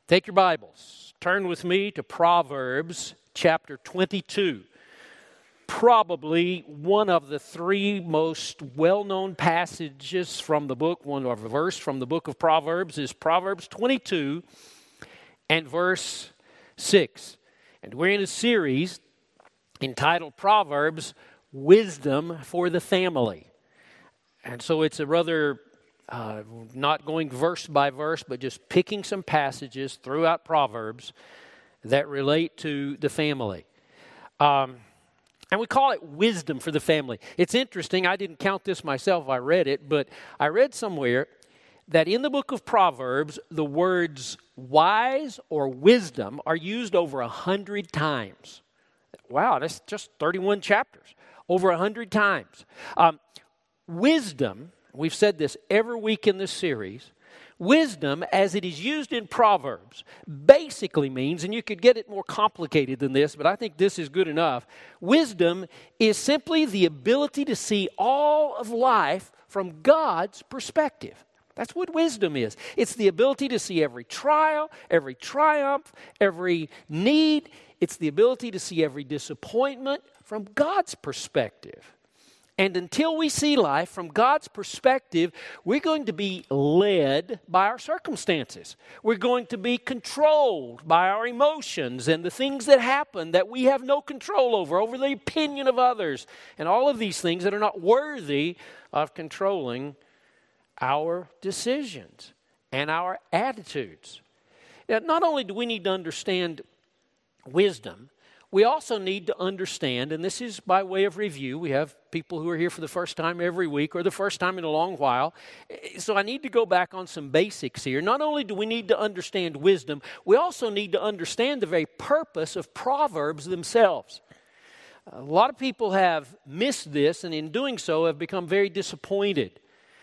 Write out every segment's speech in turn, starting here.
Take your Bibles. Turn with me to Proverbs chapter 22. Probably one of the three most well-known passages from the book, one of a verse from the book of Proverbs is Proverbs 22 and verse 6. And we're in a series entitled Proverbs, Wisdom for the Family. And so it's a rather not going verse by verse, but just picking some passages throughout Proverbs that relate to the family. And we call it wisdom for the family. It's interesting. I didn't count this myself. I read it, but I read somewhere that in the book of Proverbs, the words wise or wisdom are used over 100 times. Wow, that's just 31 chapters. Over 100 times. Wisdom, we've said this every week in this series, wisdom as it is used in Proverbs basically means, and you could get it more complicated than this, but I think this is good enough. Wisdom is simply the ability to see all of life from God's perspective. That's what wisdom is. It's the ability to see every trial, every triumph, every need. It's the ability to see every disappointment from God's perspective. And until we see life from God's perspective, we're going to be led by our circumstances. We're going to be controlled by our emotions and the things that happen that we have no control over the opinion of others, and all of these things that are not worthy of controlling our decisions and our attitudes. Now, not only do we need to understand wisdom, we also need to understand, and this is by way of review, we have people who are here for the first time every week or the first time in a long while, so I need to go back on some basics here. Not only do we need to understand wisdom, we also need to understand the very purpose of Proverbs themselves. A lot of people have missed this, and in doing so have become very disappointed.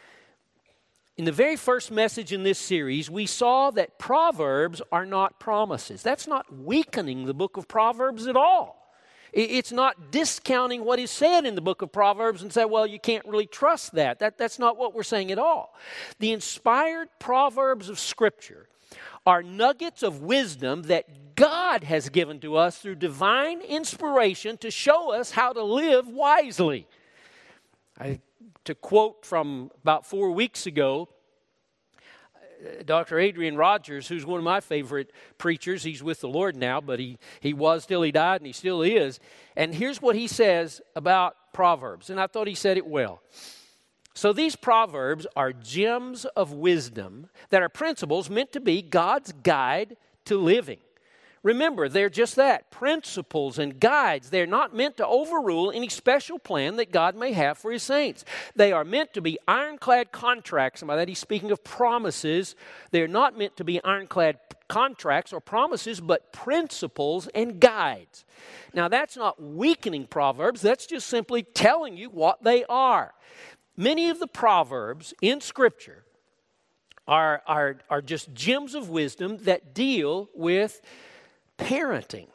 In the very first message in this series, we saw that Proverbs are not promises. That's not weakening the book of Proverbs at all. It's not discounting what is said in the book of Proverbs and say, well, you can't really trust that. That's not what we're saying at all. The inspired Proverbs of Scripture are nuggets of wisdom that God has given to us through divine inspiration to show us how to live wisely. To quote from about 4 weeks ago, Dr. Adrian Rogers, who's one of my favorite preachers, he's with the Lord now, but he was till he died, and he still is. And here's what he says about Proverbs, and I thought he said it well. So these Proverbs are gems of wisdom that are principles meant to be God's guide to living. Remember, they're just that, principles and guides. They're not meant to overrule any special plan that God may have for His saints. They are meant to be ironclad contracts, and by that he's speaking of promises. They're not meant to be ironclad contracts or promises, but principles and guides. Now, that's not weakening Proverbs. That's just simply telling you what they are. Many of the Proverbs in Scripture are just gems of wisdom that deal with parenting,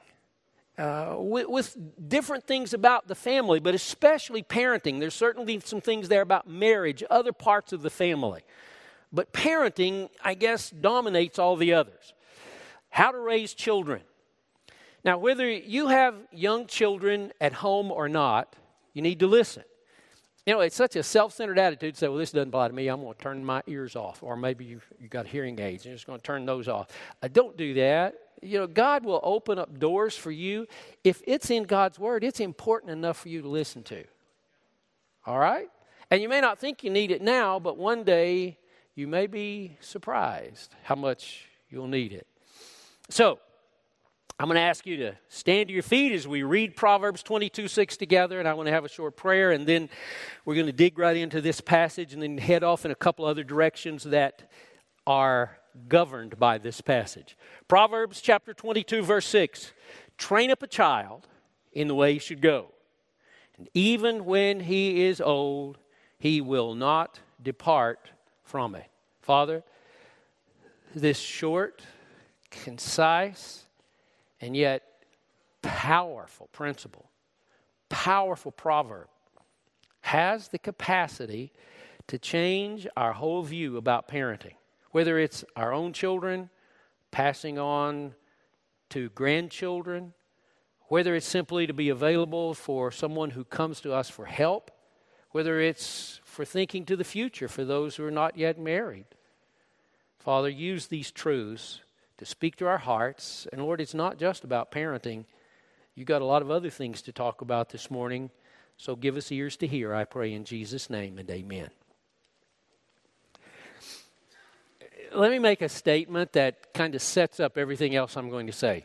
with different things about the family, but especially parenting. There's certainly some things there about marriage, other parts of the family. But parenting, I guess, dominates all the others. How to raise children. Now, whether you have young children at home or not, you need to listen. You know, it's such a self-centered attitude to say, well, this doesn't bother me, I'm going to turn my ears off. Or maybe you got hearing aids, and you're just going to turn those off. Don't do that. You know, God will open up doors for you. If it's in God's Word, it's important enough for you to listen to. All right? And you may not think you need it now, but one day you may be surprised how much you'll need it. So, I'm going to ask you to stand to your feet as we read Proverbs 22:6 together, and I want to have a short prayer, and then we're going to dig right into this passage and then head off in a couple other directions that are governed by this passage. Proverbs chapter 22, verse 6. Train up a child in the way he should go, and even when he is old, he will not depart from it. Father, this short, concise, and yet powerful principle, powerful proverb, has the capacity to change our whole view about parenting. Whether it's our own children, passing on to grandchildren, whether it's simply to be available for someone who comes to us for help, whether it's for thinking to the future for those who are not yet married. Father, use these truths to speak to our hearts. And Lord, it's not just about parenting. You've got a lot of other things to talk about this morning. So give us ears to hear, I pray in Jesus' name, and amen. Let me make a statement that kind of sets up everything else I'm going to say.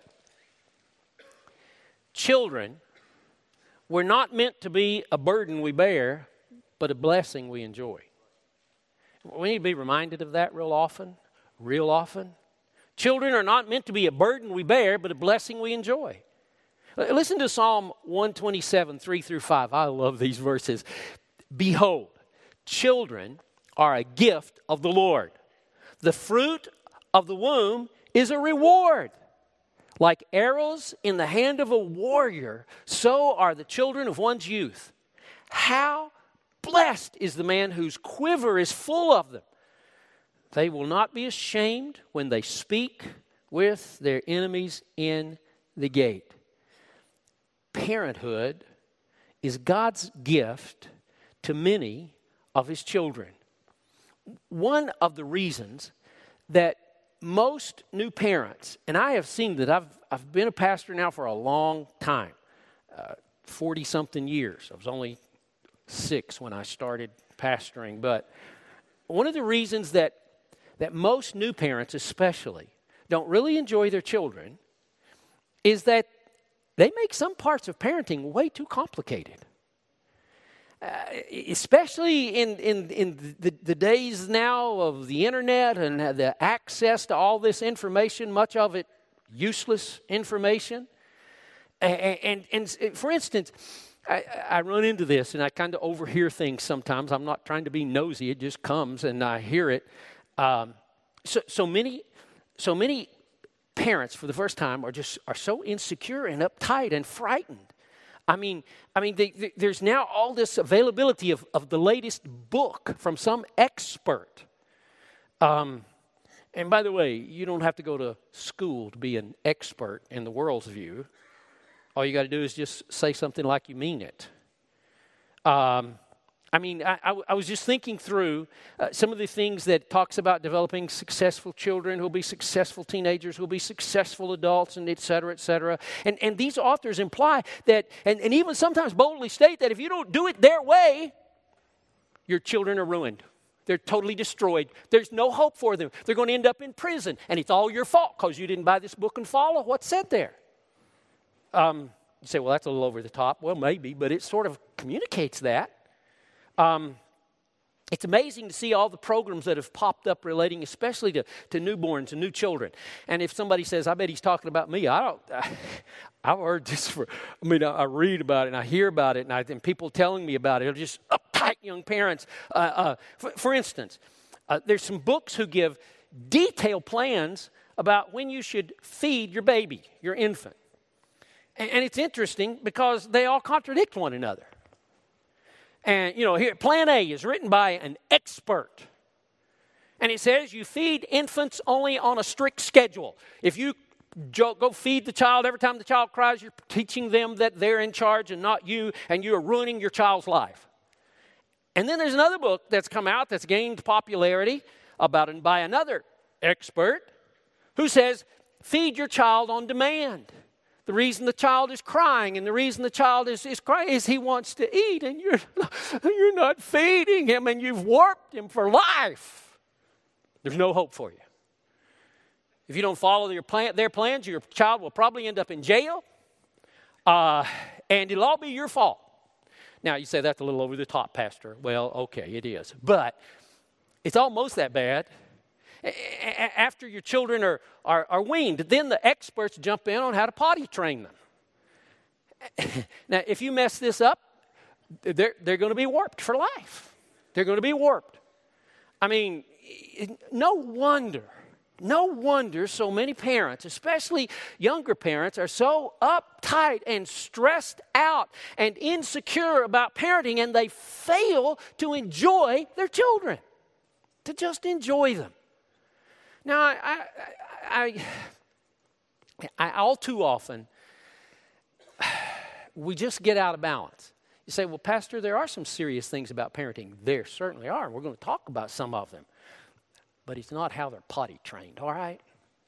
Children were not meant to be a burden we bear, but a blessing we enjoy. We need to be reminded of that real often. Children are not meant to be a burden we bear, but a blessing we enjoy. Listen to Psalm 127, 3 through 5. I love these verses. Behold, children are a gift of the Lord. The fruit of the womb is a reward. Like arrows in the hand of a warrior, so are the children of one's youth. How blessed is the man whose quiver is full of them. They will not be ashamed when they speak with their enemies in the gate. Parenthood is God's gift to many of His children. One of the reasons that most new parents, and I have seen that, I've been a pastor now for a long time, 40-something years. I was only 6 when I started pastoring. But one of the reasons that most new parents especially don't really enjoy their children is that they make some parts of parenting way too complicated. Especially in the days now of the internet and the access to all this information, much of it useless information. And for instance, I run into this and I kind of overhear things sometimes. I'm not trying to be nosy. It just comes and I hear it. So many parents for the first time are so insecure and uptight and frightened. I mean, there's now all this availability of the latest book from some expert. And by the way, you don't have to go to school to be an expert in the world's view. All you got to do is just say something like you mean it. I was just thinking through some of the things that talks about developing successful children who'll be successful teenagers, who'll be successful adults, and et cetera, et cetera. And these authors imply that, and even sometimes boldly state that if you don't do it their way, your children are ruined. They're totally destroyed. There's no hope for them. They're going to end up in prison, and it's all your fault because you didn't buy this book and follow what's said there. You say, well, that's a little over the top. Well, maybe, but it sort of communicates that. It's amazing to see all the programs that have popped up relating especially to newborns and new children. And if somebody says, I bet he's talking about me, I've heard this I read about it and I hear about it and people telling me about it. They're just uptight young parents. For instance, there's some books who give detailed plans about when you should feed your baby, your infant. And it's interesting because they all contradict one another. And, here, Plan A is written by an expert. And it says you feed infants only on a strict schedule. If you go feed the child every time the child cries, you're teaching them that they're in charge and not you, and you are ruining your child's life. And then there's another book that's come out that's gained popularity by another expert who says, feed your child on demand. The reason the child is crying and the reason the child is crying is he wants to eat, and you're not feeding him, and you've warped him for life. There's no hope for you. If you don't follow their plans, your child will probably end up in jail, and it'll all be your fault. Now, you say that's a little over the top, Pastor. Well, okay, it is. But it's almost that bad. After your children are weaned, then the experts jump in on how to potty train them. Now, if you mess this up, they're going to be warped for life. They're going to be warped. No wonder so many parents, especially younger parents, are so uptight and stressed out and insecure about parenting, and they fail to enjoy their children, to just enjoy them. Now, I all too often, we just get out of balance. You say, well, Pastor, there are some serious things about parenting. There certainly are. We're going to talk about some of them. But it's not how they're potty trained, all right?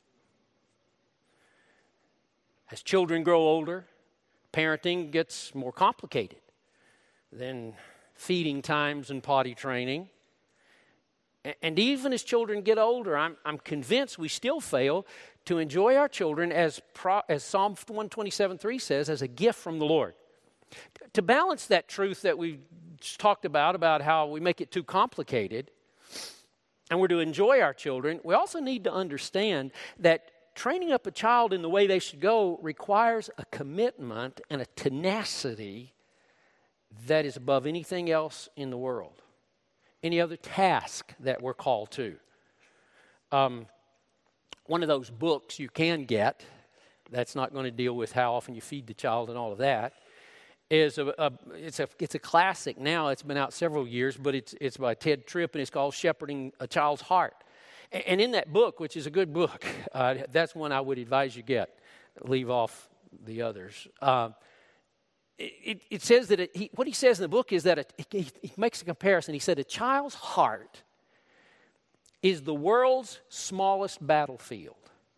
As children grow older, parenting gets more complicated than feeding times and potty training. And even as children get older, I'm convinced we still fail to enjoy our children as Psalm 127:3 says, as a gift from the Lord. To balance that truth that we just talked about how we make it too complicated, and we're to enjoy our children, we also need to understand that training up a child in the way they should go requires a commitment and a tenacity that is above anything else in the world, any other task that we're called to. One of those books you can get, that's not going to deal with how often you feed the child and all of that, is it's a classic now. It's been out several years, but it's by Ted Tripp, and it's called Shepherding a Child's Heart. And in that book, which is a good book, that's one I would advise you get. Leave off the others. It says that what he says in the book is that he makes a comparison. He said a child's heart is the world's smallest battlefield.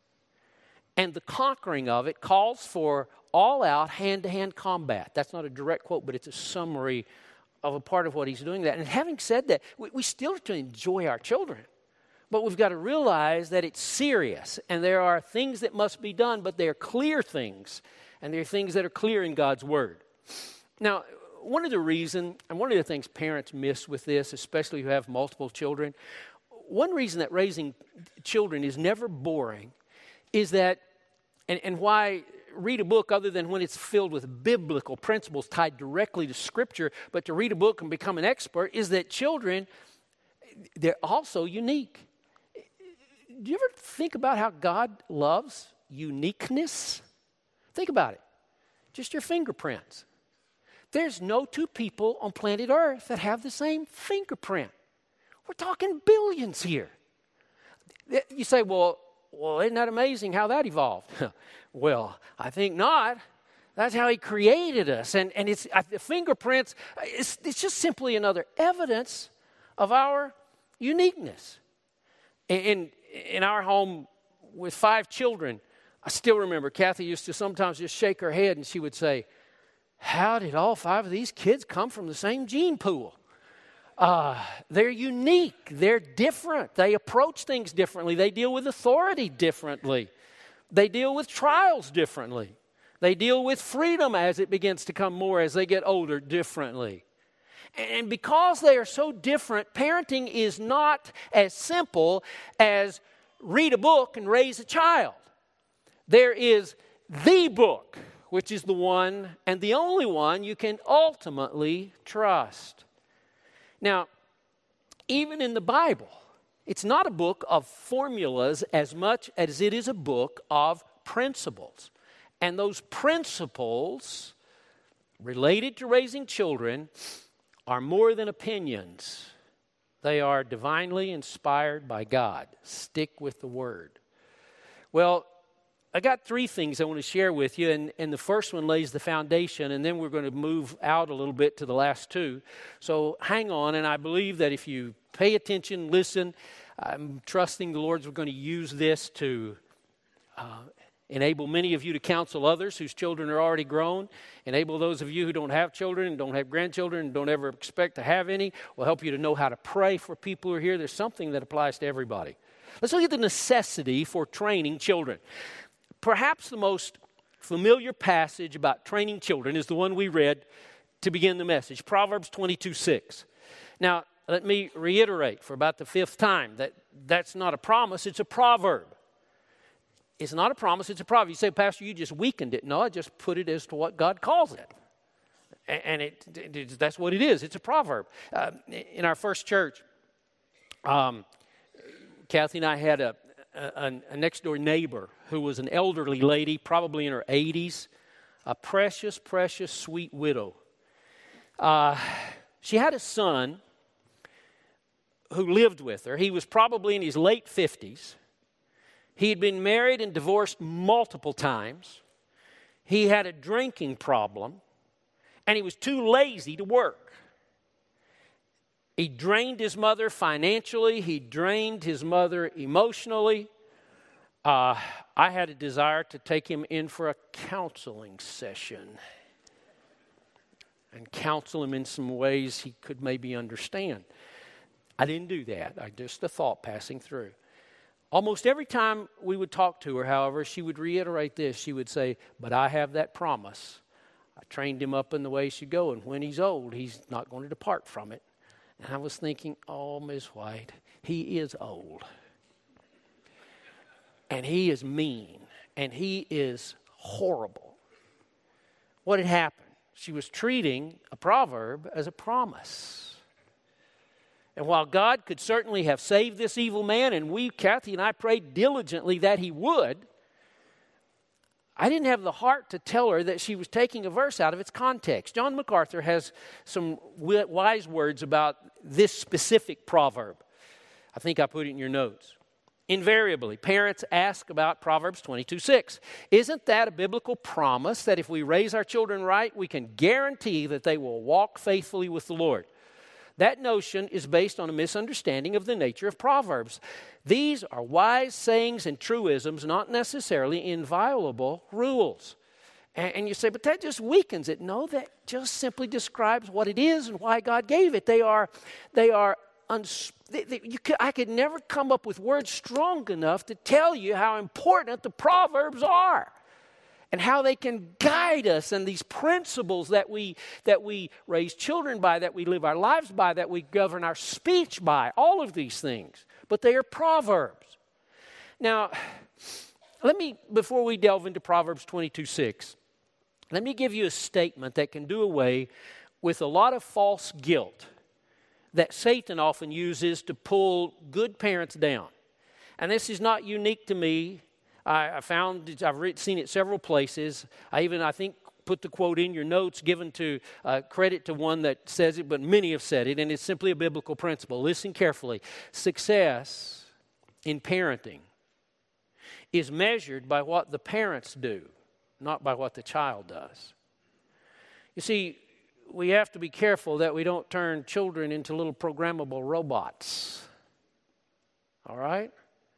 And the conquering of it calls for all-out hand-to-hand combat. That's not a direct quote, but it's a summary of a part of what he's doing. And having said that, we still have to enjoy our children. But we've got to realize that it's serious. And there are things that must be done, but they're clear things. And they're things that are clear in God's Word. Now, one of the things parents miss with this, especially who have multiple children, one reason that raising children is never boring is that, and why read a book other than when it's filled with biblical principles tied directly to Scripture, but to read a book and become an expert, is that children, they're also unique. Do you ever think about how God loves uniqueness? Think about it. Just your fingerprints. There's no two people on planet Earth that have the same fingerprint. We're talking billions here. You say, well, isn't that amazing how that evolved? Well, I think not. That's how he created us. And it's the fingerprints, it's just simply another evidence of our uniqueness. In our home with 5 children, I still remember Kathy used to sometimes just shake her head and she would say, how did all 5 of these kids come from the same gene pool? They're unique. They're different. They approach things differently. They deal with authority differently. They deal with trials differently. They deal with freedom as it begins to come more as they get older differently. And because they are so different, parenting is not as simple as read a book and raise a child. There is the book, which is the one and the only one you can ultimately trust. Now, even in the Bible, it's not a book of formulas as much as it is a book of principles. And those principles related to raising children are more than opinions. They are divinely inspired by God. Stick with the Word. Well, I got 3 things I want to share with you, and the first one lays the foundation, and then we're going to move out a little bit to the last 2. So hang on, and I believe that if you pay attention, listen, I'm trusting the Lord's going to use this to enable many of you to counsel others whose children are already grown, enable those of you who don't have children and don't have grandchildren and don't ever expect to have any, will help you to know how to pray for people who are here. There's something that applies to everybody. Let's look at the necessity for training children. Perhaps the most familiar passage about training children is the one we read to begin the message, Proverbs 22:6. Now, let me reiterate for about the 5th time that that's not a promise, it's a proverb. It's not a promise, it's a proverb. You say, Pastor, you just weakened it. No, I just put it as to what God calls it. And that's what it is. It's a proverb. In our first church, Kathy and I had a next-door neighbor who was an elderly lady, probably in her 80s, a precious, precious, sweet widow. She had a son who lived with her. He was probably in his late 50s. He had been married and divorced multiple times. He had a drinking problem, and he was too lazy to work. He drained his mother financially. He drained his mother emotionally. I had a desire to take him in for a counseling session and counsel him in some ways he could maybe understand. I didn't do that. Just a thought passing through. Almost every time we would talk to her, however, she would reiterate this. She would say, "But I have that promise. I trained him up in the way he should go, and when he's old, he's not going to depart from it." And I was thinking, oh, Ms. White, he is old. And he is mean. And he is horrible. What had happened? She was treating a proverb as a promise. And while God could certainly have saved this evil man, and Kathy and I prayed diligently that he would, I didn't have the heart to tell her that she was taking a verse out of its context. John MacArthur has some wise words about this specific proverb. I think I put it in your notes. Invariably, parents ask about Proverbs 22:6. Isn't that a biblical promise that if we raise our children right, we can guarantee that they will walk faithfully with the Lord? That notion is based on a misunderstanding of the nature of Proverbs. These are wise sayings and truisms, not necessarily inviolable rules. And you say, but that just weakens it. No, that just simply describes what it is and why God gave it. I could never come up with words strong enough to tell you how important the Proverbs are and how they can guide us, and these principles that we raise children by, that we live our lives by, that we govern our speech by, all of these things. But they are Proverbs. Now, before we delve into Proverbs 22:6, let me give you a statement that can do away with a lot of false guilt that Satan often uses to pull good parents down. And this is not unique to me. I've seen it several places. I think, put the quote in your notes, given to credit to one that says it, but many have said it, and it's simply a biblical principle. Listen carefully. Success in parenting is measured by what the parents do, not by what the child does. You see, we have to be careful that we don't turn children into little programmable robots. All right?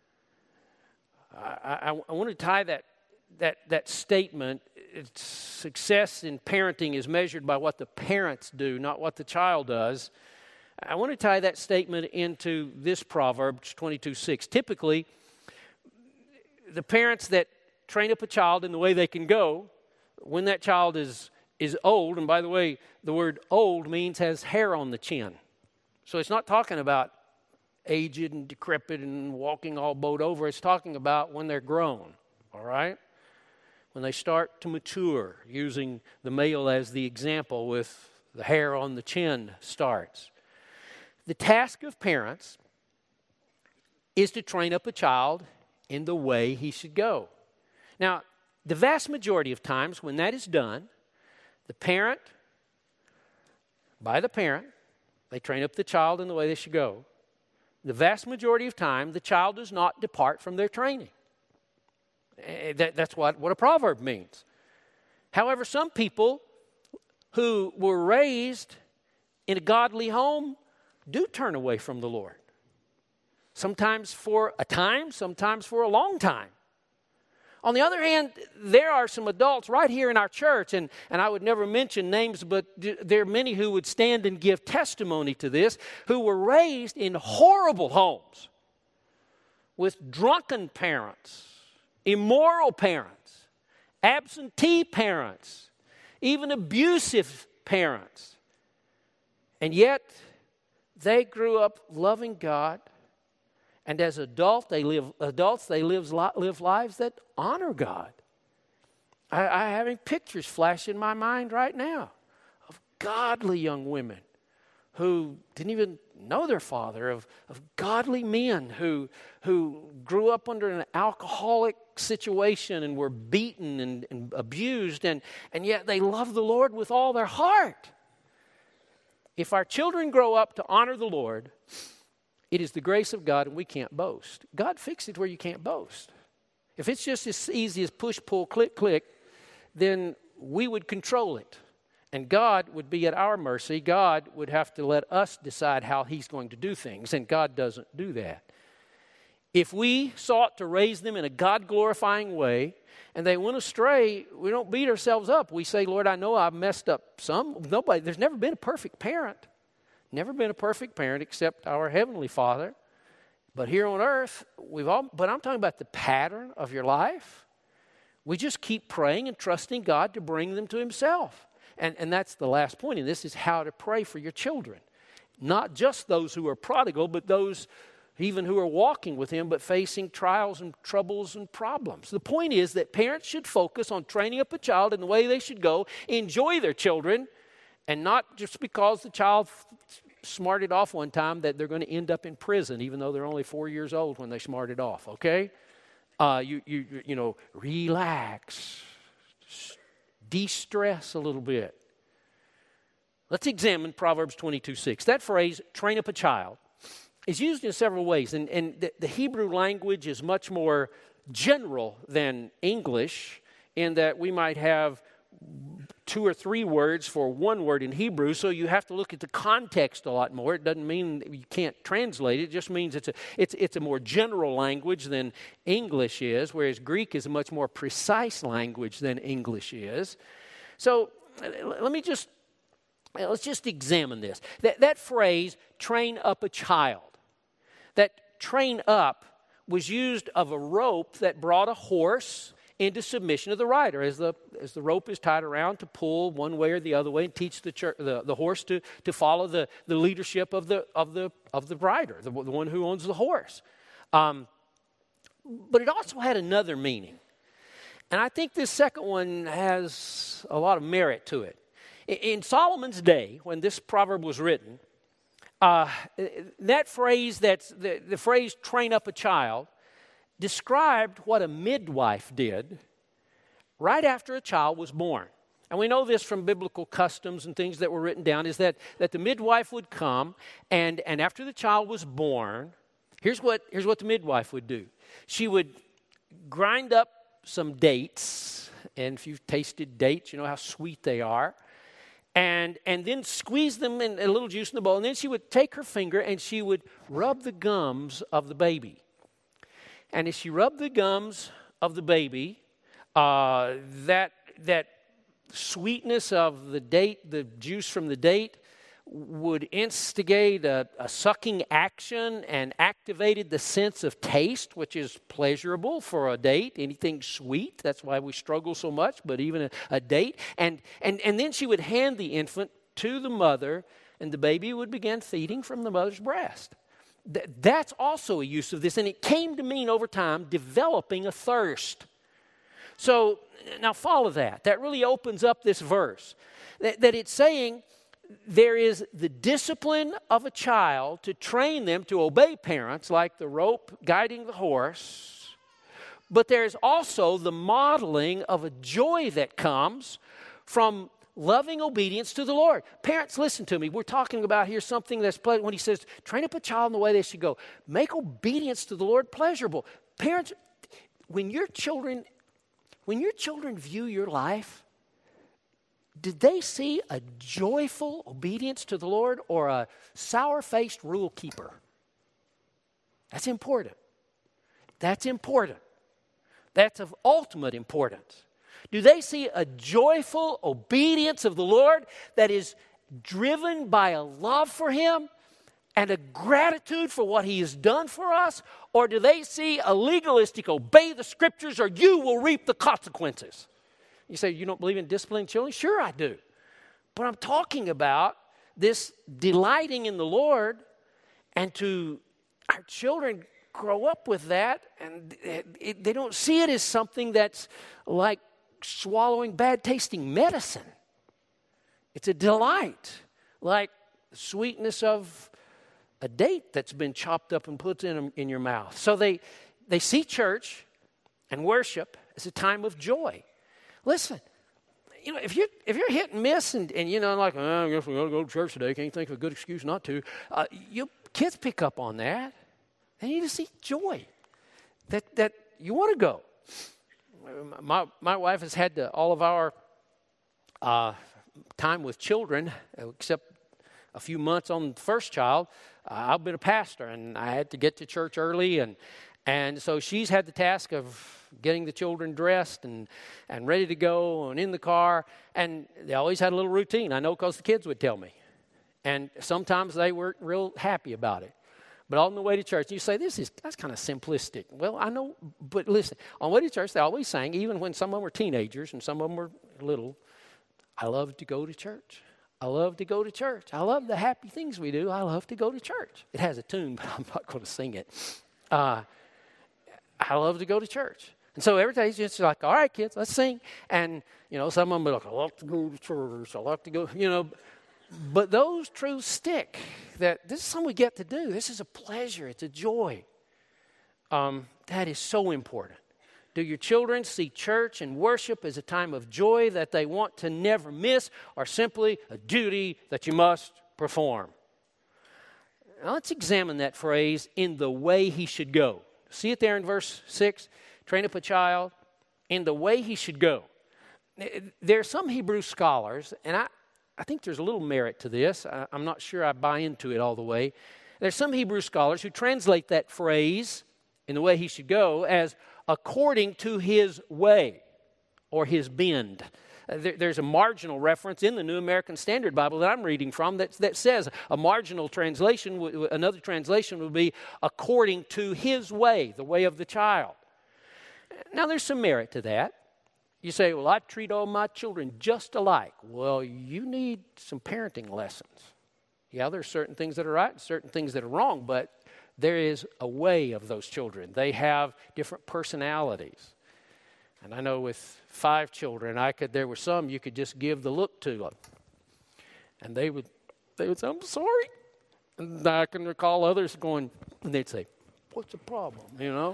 I want to tie that statement, success in parenting is measured by what the parents do, not what the child does. I want to tie that statement into this proverb, 22:6. Typically, the parents that train up a child in the way they can go, when that child is old, and by the way, the word old means has hair on the chin. So it's not talking about aged and decrepit and walking all bowed over. It's talking about when they're grown, all right? When they start to mature, using the male as the example with the hair on the chin starts. The task of parents is to train up a child in the way he should go. Now, the vast majority of times when that is done, the parent, they train up the child in the way they should go. The vast majority of time, the child does not depart from their training. That's what a proverb means. However, some people who were raised in a godly home do turn away from the Lord. Sometimes for a time, sometimes for a long time. On the other hand, there are some adults right here in our church, and I would never mention names, but there are many who would stand and give testimony to this, who were raised in horrible homes with drunken parents, immoral parents, absentee parents, even abusive parents. And yet, they grew up loving God. And as adults, they live lives that honor God. I'm having pictures flash in my mind right now of godly young women who didn't even know their father, of godly men who grew up under an alcoholic situation and were beaten and abused, and yet they love the Lord with all their heart. If our children grow up to honor the Lord, it is the grace of God, and we can't boast. God fixed it where you can't boast. If it's just as easy as push, pull, click, click, then we would control it. And God would be at our mercy. God would have to let us decide how He's going to do things, and God doesn't do that. If we sought to raise them in a God-glorifying way, and they went astray, we don't beat ourselves up. We say, Lord, I know I've messed up some. There's never been a perfect parent. Never been a perfect parent except our Heavenly Father. But here on earth, but I'm talking about the pattern of your life. We just keep praying and trusting God to bring them to Himself. And that's the last point in this, is how to pray for your children. Not just those who are prodigal, but those even who are walking with Him, but facing trials and troubles and problems. The point is that parents should focus on training up a child in the way they should go, enjoy their children, and not just because the child smarted off one time that they're going to end up in prison, even though they're only 4 years old when they smarted off, okay? You know, relax, de-stress a little bit. Let's examine Proverbs 22:6. That phrase, train up a child, is used in several ways. And the Hebrew language is much more general than English, in that we might have 2 or 3 words for one word in Hebrew, so you have to look at the context a lot more. It doesn't mean that you can't translate it. It just means it's a more general language than English is, whereas Greek is a much more precise language than English is. So let's just examine this. That phrase, train up a child, that train up was used of a rope that brought a horse into submission of the rider, as the rope is tied around to pull one way or the other way and teach the horse to follow the leadership of the rider, the one who owns the horse. But it also had another meaning, and I think this second one has a lot of merit to it. In Solomon's day, when this proverb was written, that phrase, the phrase "train up a child," described what a midwife did right after a child was born. And we know this from biblical customs and things that were written down, is that the midwife would come, and after the child was born, here's what the midwife would do. She would grind up some dates, and if you've tasted dates, you know how sweet they are, and then squeeze them in a little juice in the bowl, and then she would take her finger and she would rub the gums of the baby. And as she rubbed the gums of the baby, that sweetness of the date, the juice from the date, would instigate a sucking action and activated the sense of taste, which is pleasurable for a date. Anything sweet, that's why we struggle so much, but even a date. And then she would hand the infant to the mother, and the baby would begin feeding from the mother's breast. That's also a use of this, and it came to mean over time developing a thirst. So now follow that. That really opens up this verse. That it's saying there is the discipline of a child to train them to obey parents, like the rope guiding the horse. But there's also the modeling of a joy that comes from loving obedience to the Lord. Parents, listen to me. We're talking about here something that's pleasant. When he says, train up a child in the way they should go, make obedience to the Lord pleasurable. Parents, when your children view your life, did they see a joyful obedience to the Lord or a sour-faced rule keeper? That's important. That's important. That's of ultimate importance. Do they see a joyful obedience of the Lord that is driven by a love for Him and a gratitude for what He has done for us? Or do they see a legalistic, obey the Scriptures or you will reap the consequences? You say, you don't believe in disciplining children? Sure I do. But I'm talking about this delighting in the Lord, and to our children grow up with that, and they don't see it as something that's like swallowing bad tasting medicine. It's a delight, like the sweetness of a date that's been chopped up and put in your mouth. So they see church and worship as a time of joy. Listen, you know, if you're hit and miss and you know, like, I guess we got to go to church today, can't think of a good excuse not to. You kids pick up on that. They need to see joy, that you want to go. My wife has had all of our time with children, except a few months on the first child. I've been a pastor, and I had to get to church early, and so she's had the task of getting the children dressed and ready to go and in the car, and they always had a little routine. I know because the kids would tell me, and sometimes they weren't real happy about it. But on the way to church, you say, that's kind of simplistic. Well, I know, but listen, on the way to church, they always sang, even when some of them were teenagers and some of them were little, I love to go to church. I love to go to church. I love the happy things we do. I love to go to church. It has a tune, but I'm not going to sing it. I love to go to church. And so every day it's just like, all right, kids, let's sing. And, some of them be like, I love to go to church. I like to go, But those truths stick, that this is something we get to do. This is a pleasure. It's a joy. That is so important. Do your children see church and worship as a time of joy that they want to never miss, or simply a duty that you must perform? Now let's examine that phrase, in the way he should go. See it there in verse 6? Train up a child in the way he should go. There are some Hebrew scholars, and I think there's a little merit to this. I'm not sure I buy into it all the way. There's some Hebrew scholars who translate that phrase, in the way he should go, as according to his way or his bend. There's a marginal reference in the New American Standard Bible that I'm reading from that says a marginal translation, another translation would be according to his way, the way of the child. Now there's some merit to that. You say, well, I treat all my children just alike. Well, you need some parenting lessons. Yeah, there's certain things that are right and certain things that are wrong, but there is a way of those children. They have different personalities. And I know with 5 children, there were some you could just give the look to them. And they would say, I'm sorry. And I can recall others going, and they'd say, what's the problem,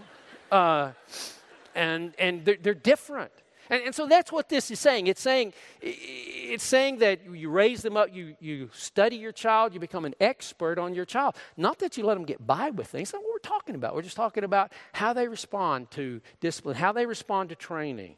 And they're different. And so that's what this is saying. It's saying that you raise them up, you study your child, you become an expert on your child. Not that you let them get by with things. That's not what we're talking about. We're just talking about how they respond to discipline, how they respond to training.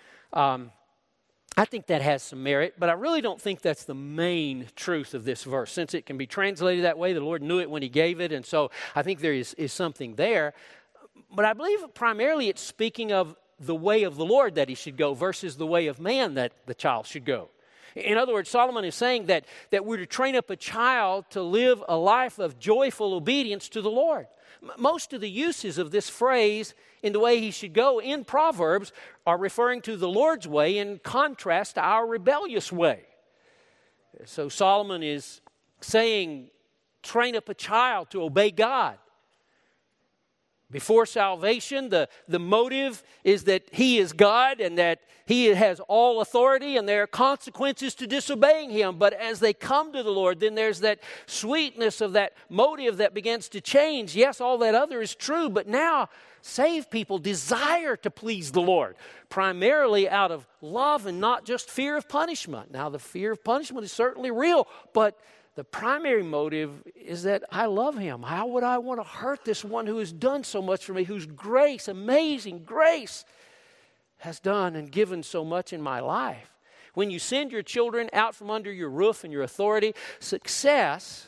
I think that has some merit, but I really don't think that's the main truth of this verse. Since it can be translated that way, the Lord knew it when he gave it, and so I think there is something there. But I believe primarily it's speaking of the way of the Lord that he should go versus the way of man that the child should go. In other words, Solomon is saying that we're to train up a child to live a life of joyful obedience to the Lord. Most of the uses of this phrase, in the way he should go, in Proverbs are referring to the Lord's way in contrast to our rebellious way. So Solomon is saying, train up a child to obey God. Before salvation, the motive is that he is God and that he has all authority and there are consequences to disobeying him. But as they come to the Lord, then there's that sweetness of that motive that begins to change. Yes, all that other is true, but now saved people desire to please the Lord, primarily out of love and not just fear of punishment. Now, the fear of punishment is certainly real, but the primary motive is that I love him. How would I want to hurt this one who has done so much for me, whose grace, amazing grace, has done and given so much in my life? When you send your children out from under your roof and your authority, success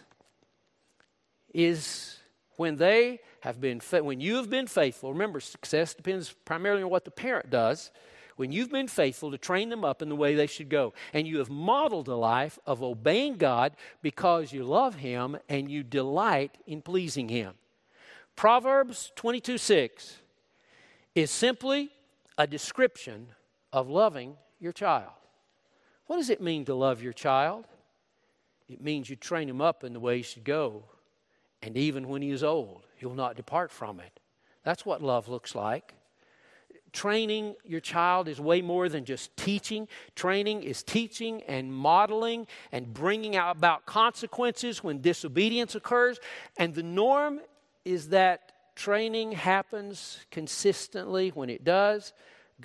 is when they have been, when you have been faithful. Remember, success depends primarily on what the parent does. When you've been faithful to train them up in the way they should go, and you have modeled a life of obeying God because you love him and you delight in pleasing him. Proverbs 22:6 is simply a description of loving your child. What does it mean to love your child? It means you train him up in the way he should go, and even when he is old, he will not depart from it. That's what love looks like. Training your child is way more than just teaching. Training is teaching and modeling and bringing about consequences when disobedience occurs. And the norm is that training happens consistently. When it does,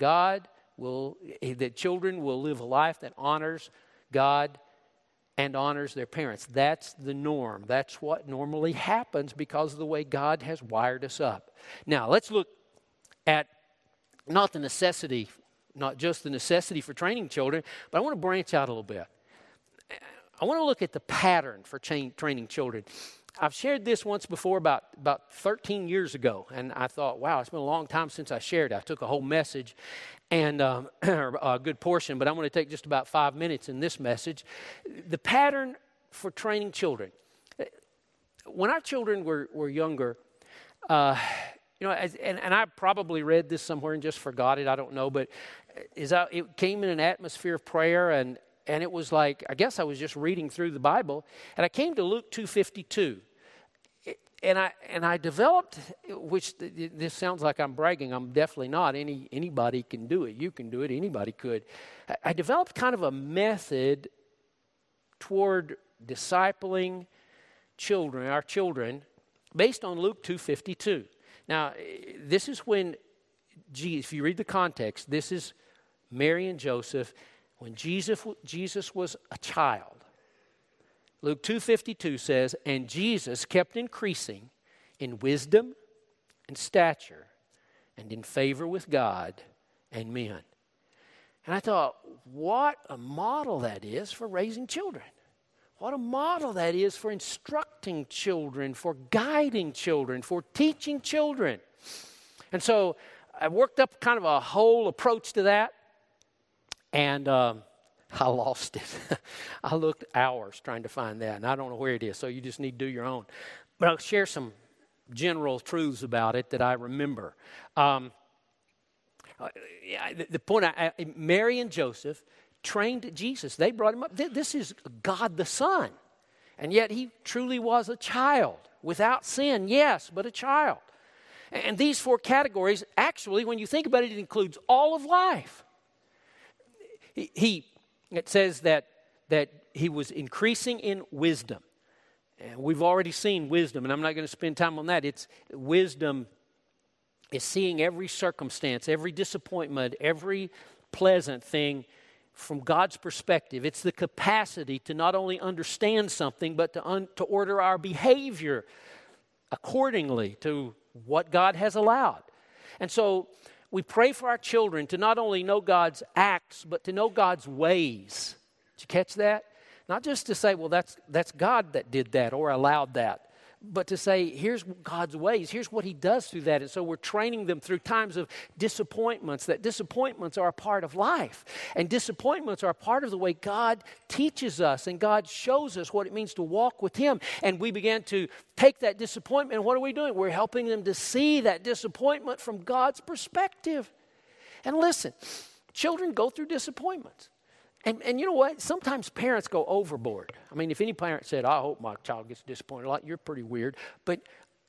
that children will live a life that honors God and honors their parents. That's the norm. That's what normally happens because of the way God has wired us up. Now, let's look at not just the necessity for training children, but I want to branch out a little bit. I want to look at the pattern for training children. I've shared this once before about 13 years ago, and I thought, wow, it's been a long time since I shared it. I took a whole message and a good portion, but I'm going to take just about 5 minutes in this message. The pattern for training children. When our children were younger, and I probably read this somewhere and just forgot it, I don't know, but it came in an atmosphere of prayer, and it was like, I guess I was just reading through the Bible, and I came to Luke 2:52. And I developed, which this sounds like I'm bragging. I'm definitely not. Anybody can do it. You can do it. Anybody could. I developed kind of a method toward discipling our children, based on Luke 2:52. Now, this is when, if you read the context, this is Mary and Joseph when Jesus was a child. Luke 2:52 says, and Jesus kept increasing in wisdom and stature and in favor with God and men. And I thought, what a model that is for raising children. What a model that is for instructing children, for guiding children, for teaching children. And so I worked up kind of a whole approach to that, and I lost it. I looked hours trying to find that, and I don't know where it is, so you just need to do your own. But I'll share some general truths about it that I remember. The point, Mary and Joseph trained Jesus. They brought him up. This is God the Son, and yet he truly was a child, without sin, yes, but a child. And these 4 categories, actually, when you think about it, it includes all of life. It says that he was increasing in wisdom. And we've already seen wisdom, and I'm not going to spend time on that. Wisdom is seeing every circumstance, every disappointment, every pleasant thing from God's perspective. It's the capacity to not only understand something, but to order our behavior accordingly to what God has allowed. And so we pray for our children to not only know God's acts, but to know God's ways. Did you catch that? Not just to say, well, that's God that did that or allowed that, but to say, here's God's ways. Here's what he does through that. And so we're training them through times of disappointments, that disappointments are a part of life. And disappointments are a part of the way God teaches us and God shows us what it means to walk with him. And we began to take that disappointment, and what are we doing? We're helping them to see that disappointment from God's perspective. And listen, children go through disappointments. And you know what? Sometimes parents go overboard. I mean, if any parent said, I hope my child gets disappointed a lot, you're pretty weird. But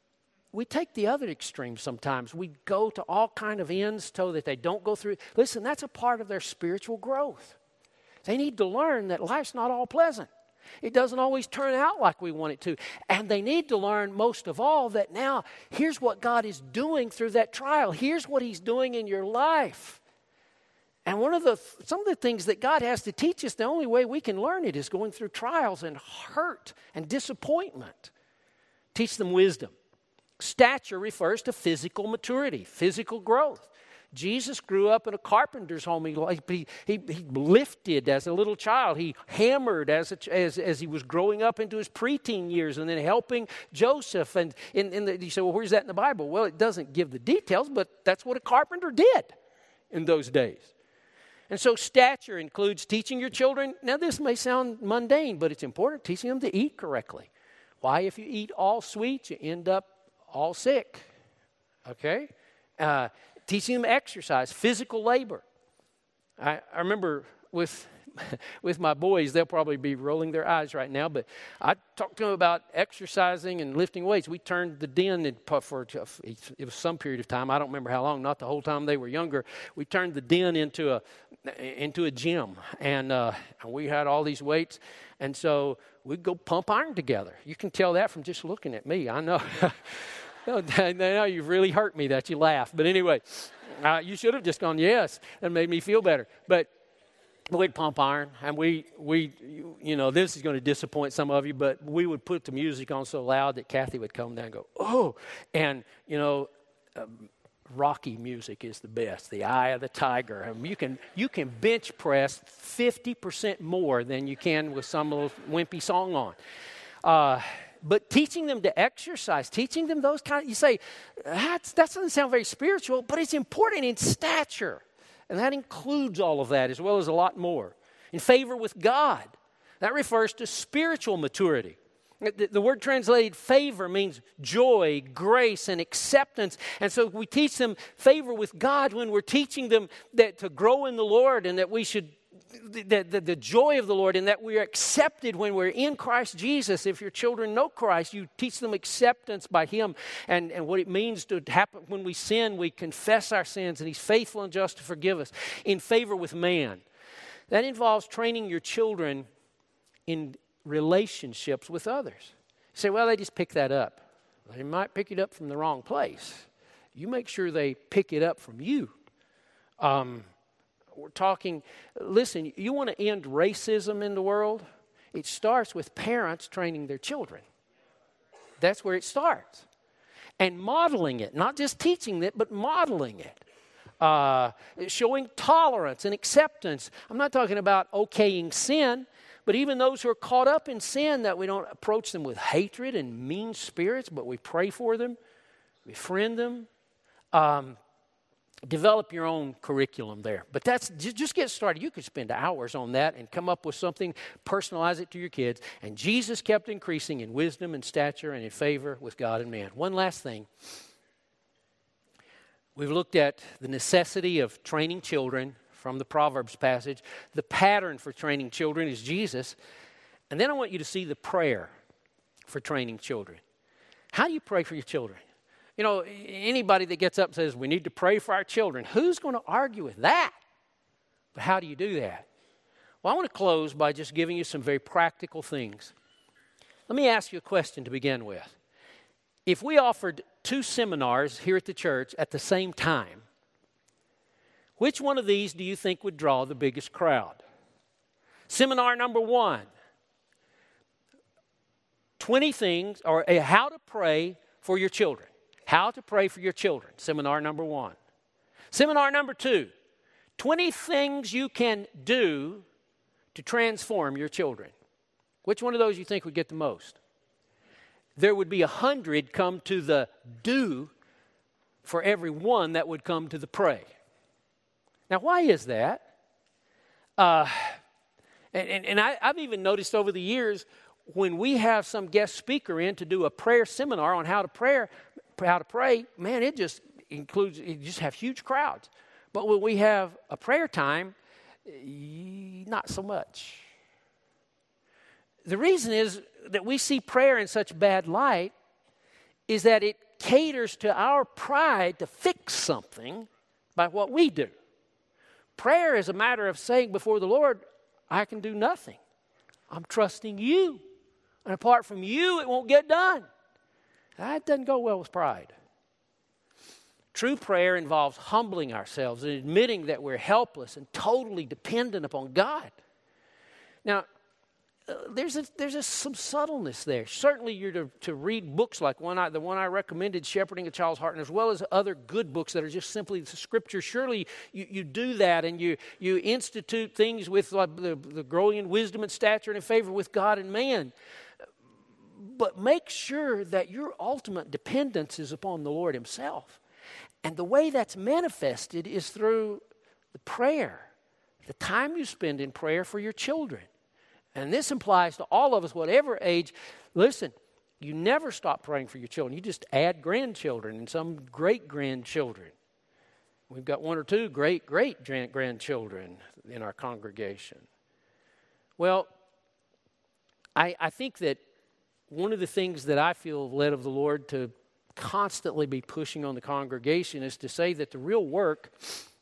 we take the other extreme sometimes. We go to all kind of ends so that they don't go through. Listen, that's a part of their spiritual growth. They need to learn that life's not all pleasant. It doesn't always turn out like we want it to. And they need to learn, most of all, that now here's what God is doing through that trial. Here's what he's doing in your life. And some of the things that God has to teach us, the only way we can learn it is going through trials and hurt and disappointment. Teach them wisdom. Stature refers to physical maturity, physical growth. Jesus grew up in a carpenter's home. He lifted as a little child. He hammered as he was growing up into his preteen years, and then helping Joseph. And you say, well, where's that in the Bible? Well, it doesn't give the details, but that's what a carpenter did in those days. And so stature includes teaching your children. Now, this may sound mundane, but it's important, teaching them to eat correctly. Why, if you eat all sweet, you end up all sick. Okay? Teaching them exercise, physical labor. I remember with my boys, they'll probably be rolling their eyes right now, but I talked to them about exercising and lifting weights. We turned the den, it was some period of time, I don't remember how long, not the whole time they were younger. We turned the den into a gym, and we had all these weights, and so we'd go pump iron together. You can tell that from just looking at me, I know. Now you've really hurt me that you laugh, but anyway, you should have just gone, yes, and made me feel better, but we'd pump iron, and we this is going to disappoint some of you, but we would put the music on so loud that Kathy would come down and go, oh, and, Rocky music is the best. The Eye of the Tiger. I mean, you can bench press 50% more than you can with some little wimpy song on. But teaching them to exercise, teaching them those kind of, you say, that doesn't sound very spiritual, but it's important in stature. And that includes all of that as well as a lot more. In favor with God, that refers to spiritual maturity. The word translated favor means joy, grace, and acceptance. And so we teach them favor with God when we're teaching them that to grow in the Lord and that we should, the joy of the Lord and that we are accepted when we're in Christ Jesus. If your children know Christ, you teach them acceptance by Him and what it means to happen when we sin. We confess our sins and He's faithful and just to forgive us. In favor with man. That involves training your children in relationships with others. You say, well, they just pick that up. They might pick it up from the wrong place. You make sure they pick it up from you. We're talking, listen, you want to end racism in the world? It starts with parents training their children. That's where it starts. And modeling it, not just teaching it, but modeling it. Showing tolerance and acceptance. I'm not talking about okaying sin, but even those who are caught up in sin, that we don't approach them with hatred and mean spirits, but we pray for them, befriend them. Develop your own curriculum there. But that's just get started. You could spend hours on that and come up with something, personalize it to your kids. And Jesus kept increasing in wisdom and stature and in favor with God and man. One last thing. We've looked at the necessity of training children from the Proverbs passage. The pattern for training children is Jesus. And then I want you to see the prayer for training children. How do you pray for your children? You know, anybody that gets up and says, we need to pray for our children, who's going to argue with that? But how do you do that? Well, I want to close by just giving you some very practical things. Let me ask you a question to begin with. If we offered 2 seminars here at the church at the same time, which one of these do you think would draw the biggest crowd? Seminar number 1, 20 things, or how to pray for your children. How to pray for your children, seminar number 1. Seminar number 2, 20 things you can do to transform your children. Which one of those you think would get the most? There would be 100 come to the do for every one that would come to the pray. Now, why is that? I've even noticed over the years when we have some guest speaker in to do a prayer seminar on how to pray, man, it just have huge crowds. But when we have a prayer time, not so much. The reason is that we see prayer in such bad light is that it caters to our pride to fix something by what we do. Prayer is a matter of saying before the Lord, I can do nothing. I'm trusting you. And apart from you, it won't get done. That doesn't go well with pride. True prayer involves humbling ourselves and admitting that we're helpless and totally dependent upon God. Now, there's some subtleness there. Certainly you're to read books like the one I recommended, Shepherding a Child's Heart, and as well as other good books that are just simply the Scripture. Surely you do that and you institute things with like the growing in wisdom and stature and in favor with God and man. But make sure that your ultimate dependence is upon the Lord Himself. And the way that's manifested is through the prayer, the time you spend in prayer for your children. And this applies to all of us, whatever age. Listen, you never stop praying for your children. You just add grandchildren and some great-grandchildren. We've got 1 or 2 great-grandchildren in our congregation. Well, I think that one of the things that I feel led of the Lord to constantly be pushing on the congregation is to say that the real work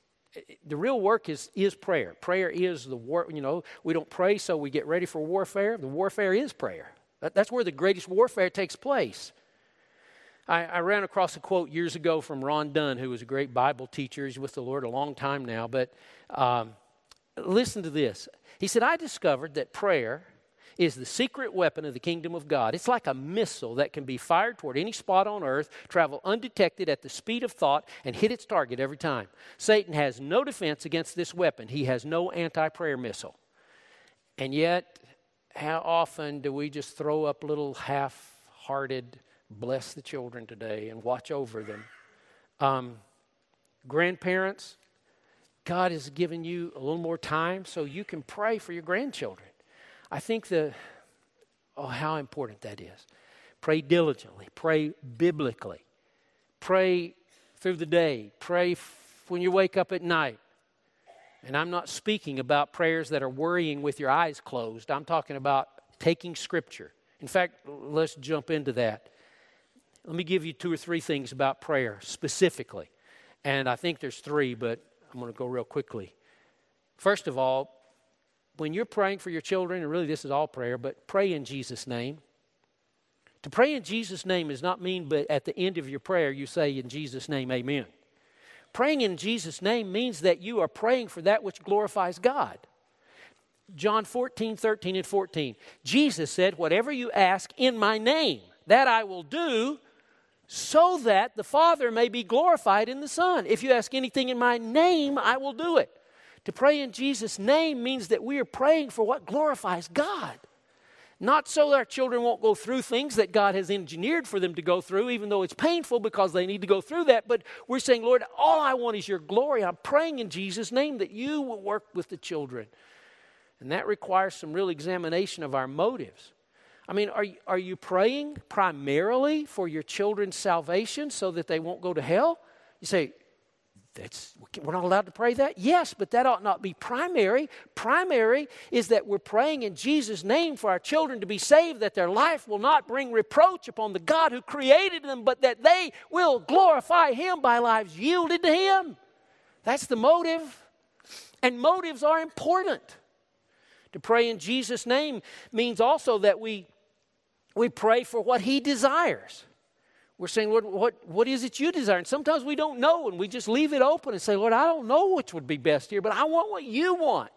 is prayer. Prayer is the work. You know, we don't pray so we get ready for warfare. The warfare is prayer. That's where the greatest warfare takes place. I ran across a quote years ago from Ron Dunn, who was a great Bible teacher. He's with the Lord a long time now. But listen to this. He said, I discovered that prayer is the secret weapon of the kingdom of God. It's like a missile that can be fired toward any spot on earth, travel undetected at the speed of thought, and hit its target every time. Satan has no defense against this weapon. He has no anti-prayer missile. And yet, how often do we just throw up little half-hearted, bless the children today and watch over them? Grandparents, God has given you a little more time so you can pray for your grandchildren. I think how important that is. Pray diligently. Pray biblically. Pray through the day. Pray when you wake up at night. And I'm not speaking about prayers that are worrying with your eyes closed. I'm talking about taking Scripture. In fact, let's jump into that. Let me give you 2 or 3 things about prayer specifically. And I think there's 3, but I'm going to go real quickly. First of all, when you're praying for your children, and really this is all prayer, but pray in Jesus' name. To pray in Jesus' name does not mean, but at the end of your prayer you say in Jesus' name, amen. Praying in Jesus' name means that you are praying for that which glorifies God. John 14:13 and 14. Jesus said, whatever you ask in my name, that I will do, so that the Father may be glorified in the Son. If you ask anything in my name, I will do it. To pray in Jesus' name means that we are praying for what glorifies God. Not so that our children won't go through things that God has engineered for them to go through, even though it's painful because they need to go through that. But we're saying, Lord, all I want is your glory. I'm praying in Jesus' name that you will work with the children. And that requires some real examination of our motives. I mean, are you praying primarily for your children's salvation so that they won't go to hell? You say, we're not allowed to pray that? Yes, but that ought not be primary. Primary is that we're praying in Jesus' name for our children to be saved, that their life will not bring reproach upon the God who created them, but that they will glorify Him by lives yielded to Him. That's the motive. And motives are important. To pray in Jesus' name means also that we pray for what He desires. We're saying, Lord, what is it you desire? And sometimes we don't know, and we just leave it open and say, Lord, I don't know which would be best here, but I want what you want.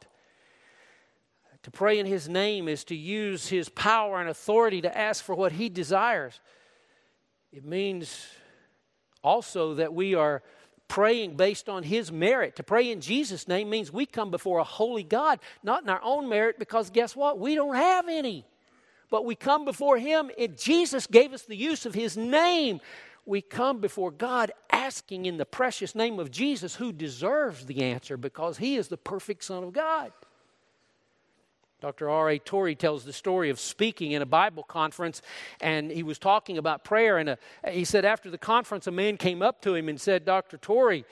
To pray in His name is to use His power and authority to ask for what He desires. It means also that we are praying based on His merit. To pray in Jesus' name means we come before a holy God, not in our own merit, because guess what? We don't have any. But we come before Him, and Jesus gave us the use of His name. We come before God asking in the precious name of Jesus, who deserves the answer because He is the perfect Son of God. Dr. R.A. Torrey tells the story of speaking in a Bible conference, and he was talking about prayer, and he said after the conference, a man came up to him and said, Dr. Torrey,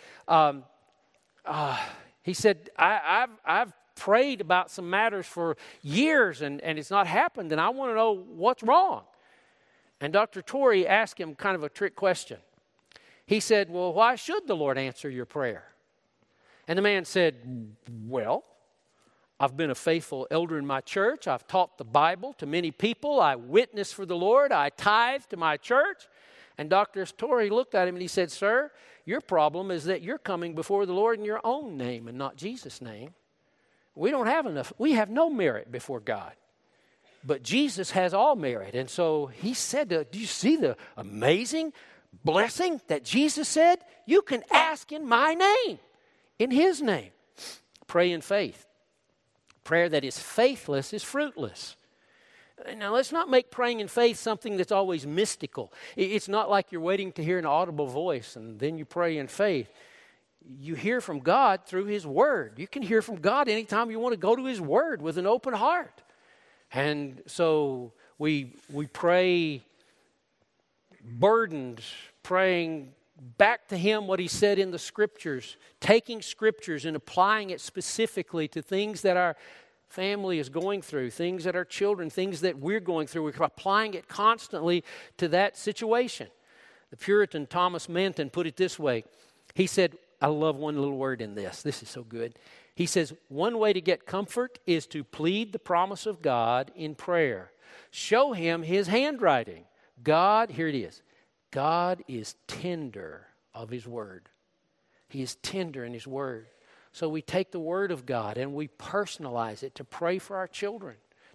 he said, I've prayed about some matters for years, and it's not happened, and I want to know what's wrong. And Dr. Torrey asked him kind of a trick question. He said, well, why should the Lord answer your prayer? And the man said, well, I've been a faithful elder in my church. I've taught the Bible to many people. I witness for the Lord. I tithe to my church. And Dr. Torrey looked at him and he said, sir, your problem is that you're coming before the Lord in your own name and not Jesus' name. We don't have enough. We have no merit before God. But Jesus has all merit. And so he said, do you see the amazing blessing that Jesus said? You can ask in my name, in His name. Pray in faith. Prayer that is faithless is fruitless. Now, let's not make praying in faith something that's always mystical. It's not like you're waiting to hear an audible voice and then you pray in faith. You hear from God through His Word. You can hear from God anytime you want to go to His Word with an open heart. And so we pray burdened, praying back to Him what He said in the Scriptures, taking Scriptures and applying it specifically to things that our family is going through, things that our children, things that we're going through. We're applying it constantly to that situation. The Puritan Thomas Manton put it this way. He said, I love one little word in this. This is so good. He says, one way to get comfort is to plead the promise of God in prayer. Show Him His handwriting. God, here it is. God is tender of His Word. He is tender in His Word. So we take the Word of God and we personalize it to pray for our children,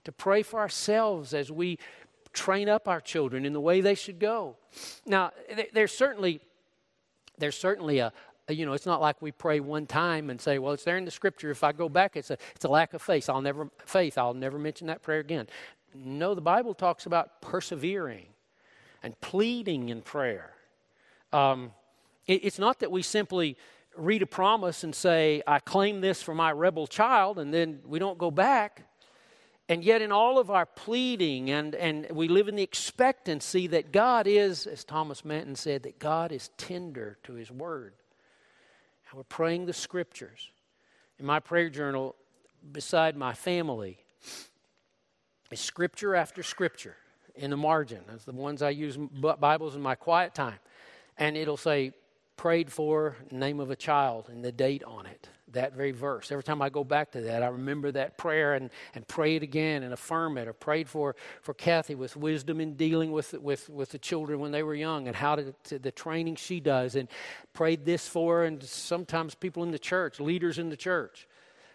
to pray for ourselves as we train up our children in the way they should go. Now, there's certainly a it's not like we pray one time and say, well, it's there in the Scripture. If I go back, it's a lack of faith. I'll never mention that prayer again. No, the Bible talks about persevering and pleading in prayer. It's not that we simply read a promise and say, I claim this for my rebel child, and then we don't go back. And yet in all of our pleading, and we live in the expectancy that God is, as Thomas Manton said, that God is tender to His Word. And we're praying the Scriptures. In my prayer journal, beside my family, is Scripture after Scripture in the margin. That's the ones I use, Bibles in my quiet time. And it'll say, prayed for, name of a child, and the date on it. That very verse. Every time I go back to that, I remember that prayer and pray it again and affirm it. Or prayed for Kathy with wisdom in dealing with the children when they were young and how to the training she does. And prayed this for her, and sometimes people in the church, leaders in the church.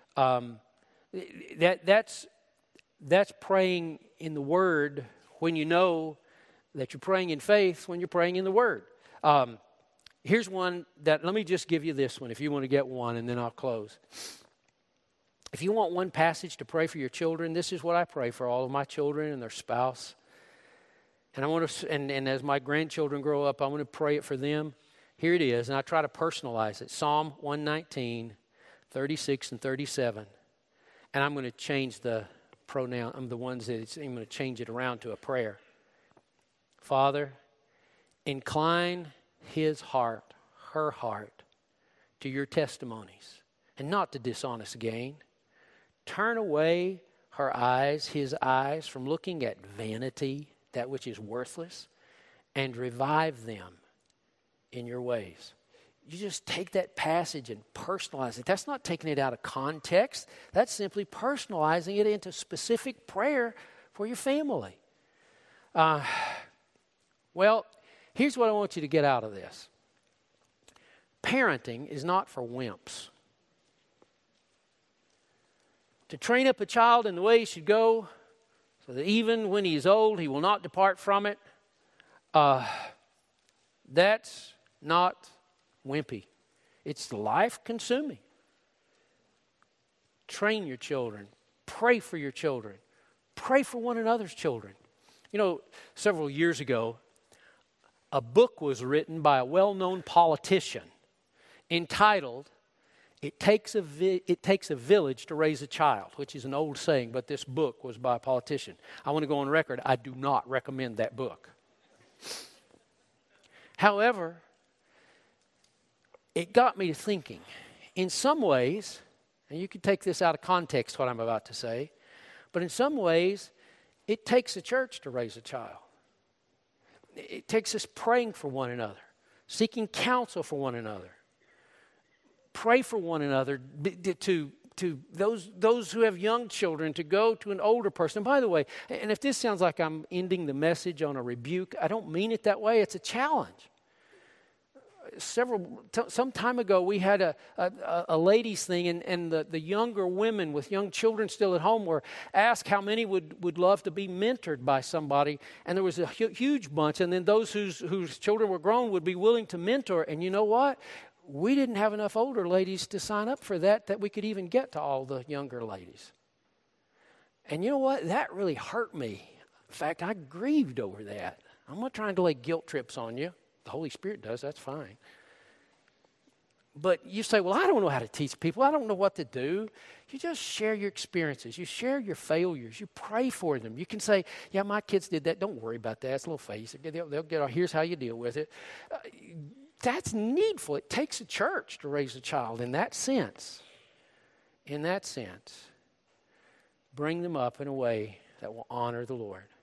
That's praying in the Word when you know that you're praying in faith when you're praying in the Word. Here's one that, let me just give you this one if you want to get one, and then I'll close. If you want one passage to pray for your children, this is what I pray for all of my children and their spouse. And I want to, and as my grandchildren grow up, I want to pray it for them. Here it is, and I try to personalize it. Psalm 119, 36 and 37. And I'm going to change the pronoun. I'm the ones that I'm going to change it around to a prayer. Father, incline his heart, her heart, to your testimonies, and not to dishonest gain. Turn away her eyes, his eyes, from looking at vanity, that which is worthless, and revive them in your ways. You just take that passage and personalize it. That's not taking it out of context. That's simply personalizing it into specific prayer for your family. Well, here's what I want you to get out of this. Parenting is not for wimps. To train up a child in the way he should go, so that even when he is old, he will not depart from it, that's not wimpy. It's life-consuming. Train your children. Pray for your children. Pray for one another's children. You know, several years ago, a book was written by a well-known politician entitled, It Takes a Village to Raise a Child, which is an old saying, but this book was by a politician. I want to go on record, I do not recommend that book. However, it got me to thinking. In some ways, and you can take this out of context, what I'm about to say, but in some ways, it takes a church to raise a child. It takes us praying for one another, seeking counsel for one another. Pray for one another to those who have young children, to go to an older person. And by the way, and if this sounds like I'm ending the message on a rebuke, I don't mean it that way. It's a challenge. Some time ago, we had a ladies' thing, and the younger women with young children still at home were asked how many would love to be mentored by somebody, and there was a huge bunch, and then those whose children were grown would be willing to mentor, and you know what? We didn't have enough older ladies to sign up for that we could even get to all the younger ladies. And you know what? That really hurt me. In fact, I grieved over that. I'm not trying to lay guilt trips on you. The Holy Spirit does, that's fine. But you say, well, I don't know how to teach people. I don't know what to do. You just share your experiences. You share your failures. You pray for them. You can say, yeah, my kids did that. Don't worry about that. It's a little phase. They'll get, here's how you deal with it. That's needful. It takes a church to raise a child in that sense. In that sense. Bring them up in a way that will honor the Lord.